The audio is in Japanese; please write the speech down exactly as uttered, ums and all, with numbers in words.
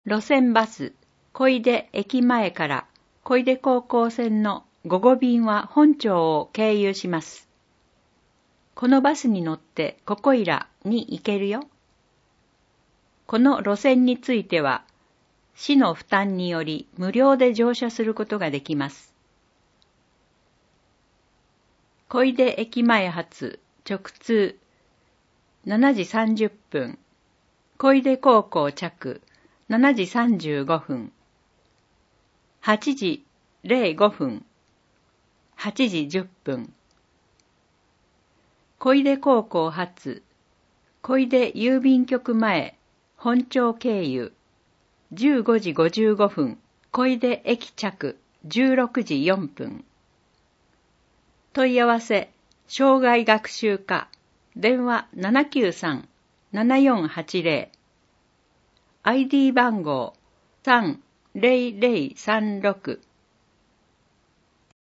路線バス、小出駅前から小出高校線の午後便は本町を経由します。このバスに乗ってここいらに行けるよ。この路線については、市の負担により無料で乗車することができます。小出駅前発直通しちじさんじゅっぷん、小出高校着しちじさんじゅうごふん、はちじぜろごふん、はちじじゅっぷん。小出高校発小出郵便局前本町経由じゅうごじごじゅうごふん、小出駅着じゅうろくじよんぷん。問い合わせ障害学習課電話 ななきゅうさん ななよんはちぜろ アイディー 番号さんぜろぜろさんろく